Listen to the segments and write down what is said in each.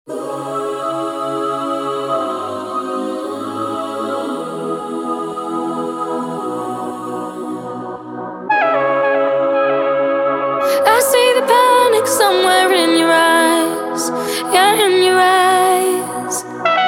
I see the panic somewhere in your eyes, yeah, in your eyes.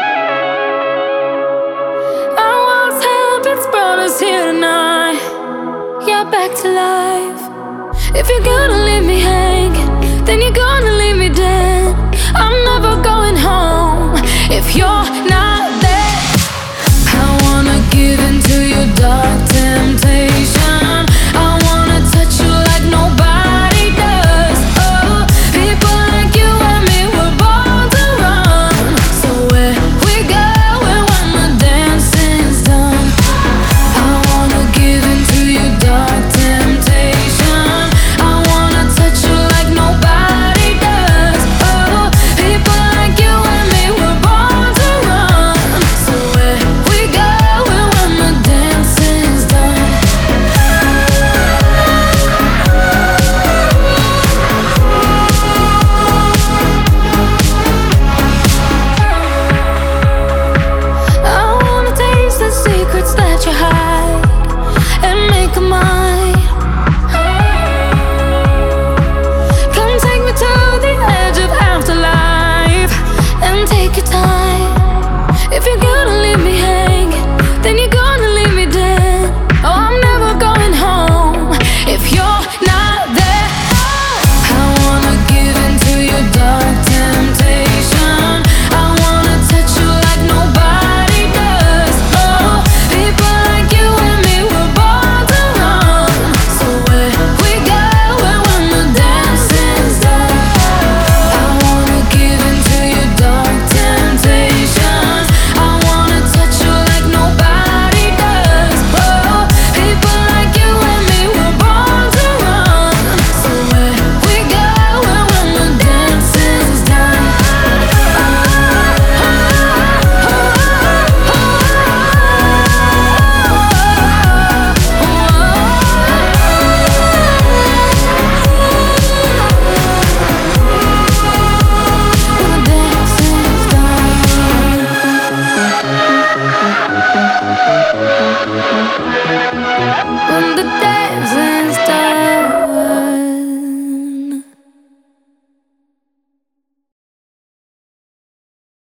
Our walls held, it's brought us here tonight, yeah, back to life. If you're gonna leave me hanging, then you're gonna leave me dead. I'm never going home if you're not there. I wanna give into your dark temptation. I wanna touch you like nobody does. Oh, people like you and me were born to run. So where we going when the dancing's done? I wanna give into your dark temptation. I wanna touch you like nobody does. Oh, people like you and me were born to run. So where we going when the dancing's done? I wanna taste the secrets that you hide and make 'em mine. Come take me to the edge of afterlife and take your time. If you're gonna leave me hanging, then you're gonna leave me dead. Oh, I'm never going home if you're not there. I wanna give into your dark temptation. I wanna touch you like nobody does. Oh, people like you and me were born to run. So where we going when the dancing's done? I wanna give into your dark temptation. I wanna touch you like nobody does. Oh, people like you and me were born to run. So where we going when the dancing's done? When the dancing's done.